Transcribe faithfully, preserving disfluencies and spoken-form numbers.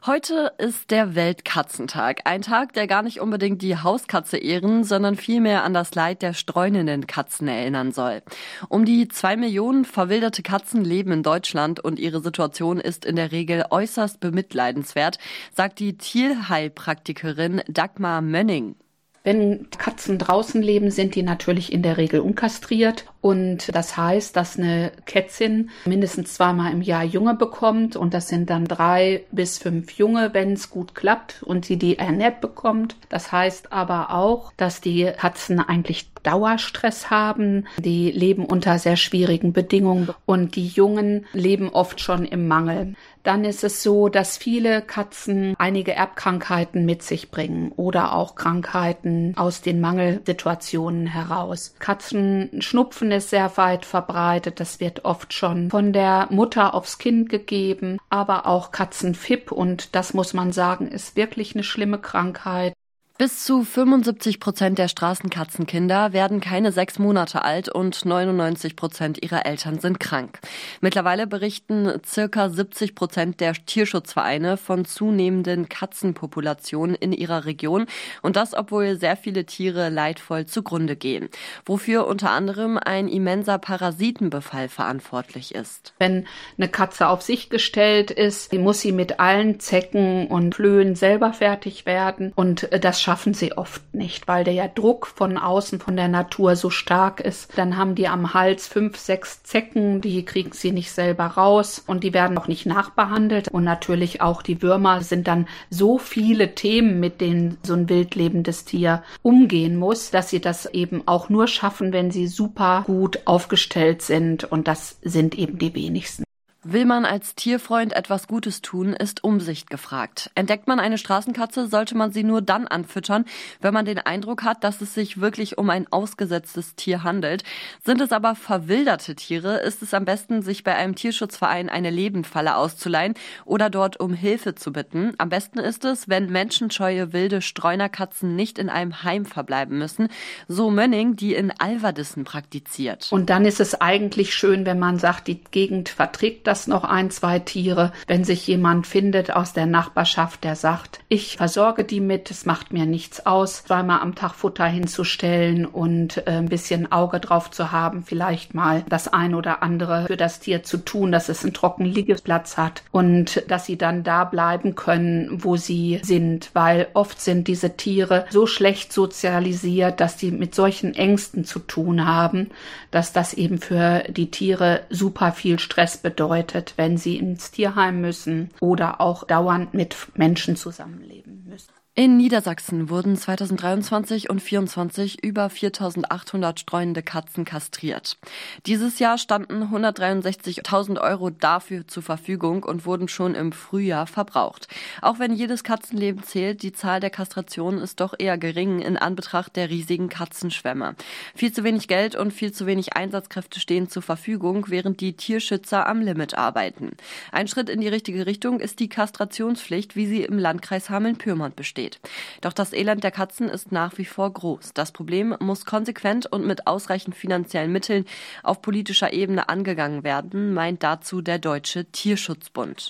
Heute ist der Weltkatzentag. Ein Tag, der gar nicht unbedingt die Hauskatze ehren, sondern vielmehr an das Leid der streunenden Katzen erinnern soll. Um die zwei Millionen verwilderte Katzen leben in Deutschland und ihre Situation ist in der Regel äußerst bemitleidenswert, sagt die Tierheilpraktikerin Dagmar Mönning. Wenn Katzen draußen leben, sind die natürlich in der Regel unkastriert. Und das heißt, dass eine Kätzin mindestens zweimal im Jahr Junge bekommt. Und das sind dann drei bis fünf Junge, wenn es gut klappt und sie die ernährt bekommt. Das heißt aber auch, dass die Katzen eigentlich Dauerstress haben. Die leben unter sehr schwierigen Bedingungen und die Jungen leben oft schon im Mangel. Dann ist es so, dass viele Katzen einige Erbkrankheiten mit sich bringen oder auch Krankheiten aus den Mangelsituationen heraus. Katzenschnupfen ist sehr weit verbreitet. Das wird oft schon von der Mutter aufs Kind gegeben, aber auch Katzenfipp, und das muss man sagen, ist wirklich eine schlimme Krankheit. Bis zu fünfundsiebzig Prozent der Straßenkatzenkinder werden keine sechs Monate alt und neunundneunzig Prozent ihrer Eltern sind krank. Mittlerweile berichten circa siebzig Prozent der Tierschutzvereine von zunehmenden Katzenpopulationen in ihrer Region, und das, obwohl sehr viele Tiere leidvoll zugrunde gehen, wofür unter anderem ein immenser Parasitenbefall verantwortlich ist. Wenn eine Katze auf sich gestellt ist, muss sie mit allen Zecken und Flöhen selber fertig werden, und das schaffen sie oft nicht, weil der Druck von außen, von der Natur so stark ist. Dann haben die am Hals fünf, sechs Zecken, die kriegen sie nicht selber raus und die werden auch nicht nachbehandelt. Und natürlich auch die Würmer sind dann so viele Themen, mit denen so ein wild lebendes Tier umgehen muss, dass sie das eben auch nur schaffen, wenn sie super gut aufgestellt sind, und das sind eben die wenigsten. Will man als Tierfreund etwas Gutes tun, ist Umsicht gefragt. Entdeckt man eine Straßenkatze, sollte man sie nur dann anfüttern, wenn man den Eindruck hat, dass es sich wirklich um ein ausgesetztes Tier handelt. Sind es aber verwilderte Tiere, ist es am besten, sich bei einem Tierschutzverein eine Lebendfalle auszuleihen oder dort um Hilfe zu bitten. Am besten ist es, wenn menschenscheue wilde Streunerkatzen nicht in einem Heim verbleiben müssen, so Mönning, die in Alverdissen praktiziert. Und dann ist es eigentlich schön, wenn man sagt, die Gegend verträgt das noch ein, zwei Tiere. Wenn sich jemand findet aus der Nachbarschaft, der sagt, ich versorge die mit, es macht mir nichts aus, zweimal am Tag Futter hinzustellen und äh, ein bisschen Auge drauf zu haben, vielleicht mal das ein oder andere für das Tier zu tun, dass es einen trockenen Liegeplatz hat und dass sie dann da bleiben können, wo sie sind, weil oft sind diese Tiere so schlecht sozialisiert, dass sie mit solchen Ängsten zu tun haben, dass das eben für die Tiere super viel Stress bedeutet, wenn sie ins Tierheim müssen oder auch dauernd mit Menschen zusammenleben müssen. In Niedersachsen wurden zweitausenddreiundzwanzig und vierundzwanzig über viertausendachthundert streunende Katzen kastriert. Dieses Jahr standen hundertdreiundsechzigtausend Euro dafür zur Verfügung und wurden schon im Frühjahr verbraucht. Auch wenn jedes Katzenleben zählt, die Zahl der Kastrationen ist doch eher gering in Anbetracht der riesigen Katzenschwämme. Viel zu wenig Geld und viel zu wenig Einsatzkräfte stehen zur Verfügung, während die Tierschützer am Limit arbeiten. Ein Schritt in die richtige Richtung ist die Kastrationspflicht, wie sie im Landkreis Hameln-Pyrmont besteht. Doch das Elend der Katzen ist nach wie vor groß. Das Problem muss konsequent und mit ausreichend finanziellen Mitteln auf politischer Ebene angegangen werden, meint dazu der Deutsche Tierschutzbund.